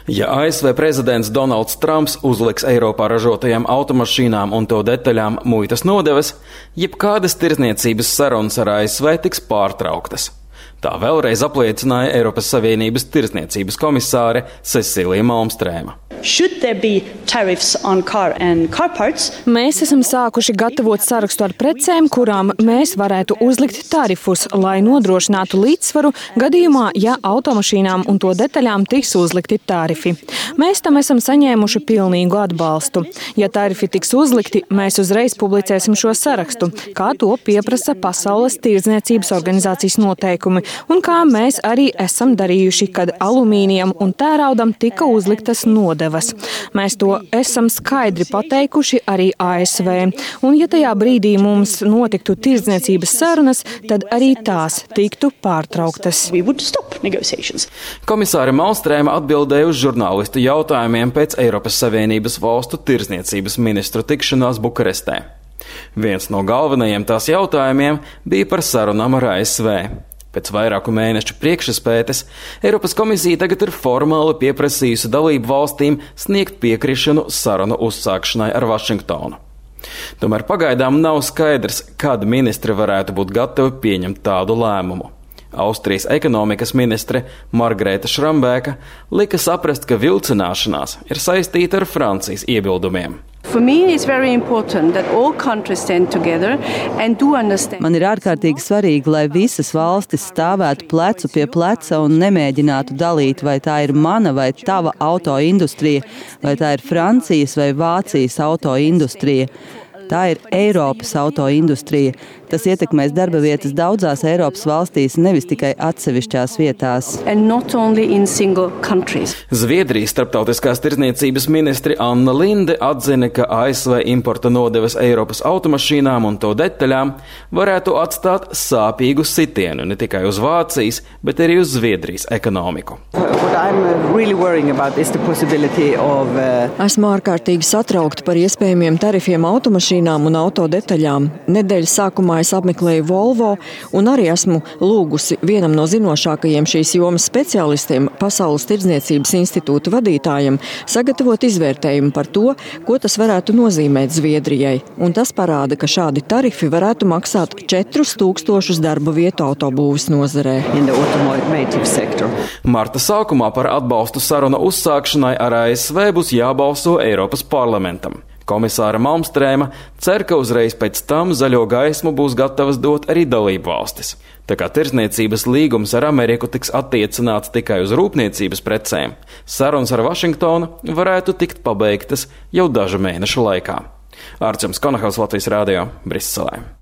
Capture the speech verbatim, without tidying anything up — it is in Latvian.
Ja A S V prezidents Donalds Trumps uzliks Eiropā ražotajām automašīnām un to detaļām muitas nodevas, jebkādas tirdzniecības sarunas ar A S V tiks pārtrauktas. Tā vēlreiz apliecināja Eiropas Savienības tirdzniecības komisāre Cecilija Malmstrēma. Mēs esam sākuši gatavot sarakstu ar precēm, kurām mēs varētu uzlikt tarifus, lai nodrošinātu līdzsvaru gadījumā, ja automašīnām un to detaļām tiks uzlikti tarifi. Mēs tam esam saņēmuši pilnīgu atbalstu. Ja tarifi tiks uzlikti, mēs uzreiz publicēsim šo sarakstu, kā to pieprasa Pasaules tirdzniecības organizācijas noteikumi un kā mēs arī esam darījuši, kad alumīnijam un tēraudam tika uzliktas nodevas. Mēs to esam skaidri pateikuši arī A S V, un ja tajā brīdī mums notiktu tirdzniecības sarunas, tad arī tās tiktu pārtrauktas. Komisāre Malmstrēma atbildēja uz žurnālistu jautājumiem pēc Eiropas Savienības valstu tirdzniecības ministru tikšanās Bukarestē. Viens no galvenajiem tās jautājumiem bija par sarunām ar A S V. Pēc vairāku mēnešu priekšspētes Eiropas komisija tagad ir formāli pieprasījusi dalību valstīm sniegt piekrišanu sarunu uzsākšanai ar Vašingtonu. Tomēr pagaidām nav skaidrs, kad ministri varētu būt gatavi pieņemt tādu lēmumu. Austrijas ekonomikas ministre Margrēta Šrambēka lika saprast, ka vilcināšanās ir saistīta ar Francijas iebildumiem. Man ir ārkārtīgi svarīgi, lai visas valstis stāvētu plecu pie pleca un nemēģinātu dalīt, vai tā ir mana vai tava autoindustrija, vai tā ir Francijas vai Vācijas autoindustrija. Tā ir Eiropas autoindustrija. Tas ietekmēs darba vietas daudzās Eiropas valstīs, nevis tikai atsevišķās vietās. Zviedrijas starptautiskās tirdzniecības ministri Anna Linde atzina, ka A S V importa nodevas Eiropas automašīnām un to detaļām varētu atstāt sāpīgu sitienu ne tikai uz Vācijas, bet arī uz Zviedrijas ekonomiku. Esmu ārkārtīgi satraukta par iespējamiem tarifiem automašīnām un autodetaļām. Nedēļas sākumā es apmeklēju Volvo un arī esmu lūgusi vienam no zinošākajiem šīs jomas speciālistiem, Pasaules tirdzniecības institūta vadītājam, sagatavot izvērtējumu par to, ko tas varētu nozīmēt Zviedrijai. Un tas parāda, ka šādi tarifi varētu maksāt četrus tūkstošus darba vietu autobūves nozarē. Marta sākumā par atbalstu sarunu uzsākšanai ar A S V būs jābalso Eiropas parlamentam. Komisāra Malmstrēma cer, ka uzreiz pēc tam zaļo gaismu būs gatavas dot arī dalību valstis. Tā kā tirdzniecības līgums ar Ameriku tiks attiecināts tikai uz rūpniecības precēm, sarunas ar Vašingtonu varētu tikt pabeigtas jau dažu mēnešu laikā. Ārčuns Konahaus, Latvijas radio, Briselē.